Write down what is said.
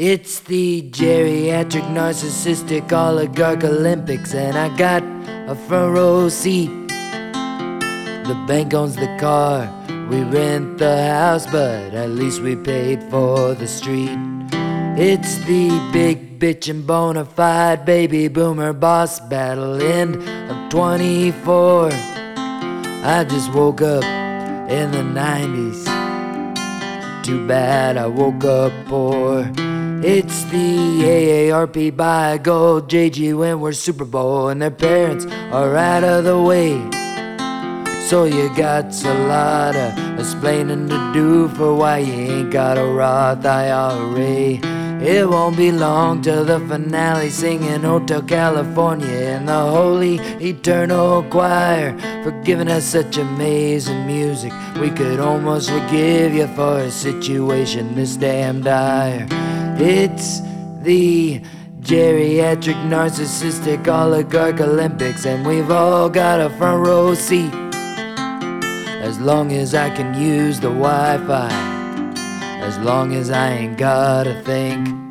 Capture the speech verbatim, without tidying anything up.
It's the geriatric narcissistic oligarch Olympics, and I got a front row seat. The bank owns the car, we rent the house, but at least we paid for the street. It's the big bitchin' bona fide baby boomer boss battle, end of twenty-four. I just woke up in the nineties. Too bad I woke up poor. It's the A A R P by Gold, J G Wentworth Super Bowl, and their parents are out of the way. So you got a lot of explaining to do for why you ain't got a Roth I R A. It won't be long till the finale, singing Hotel California and the Holy Eternal Choir for giving us such amazing music. We could almost forgive you for a situation this damn dire. It's the geriatric narcissistic oligarch Olympics, and we've all got a front row seat. As long as I can use the Wi-Fi, as long as I ain't gotta think.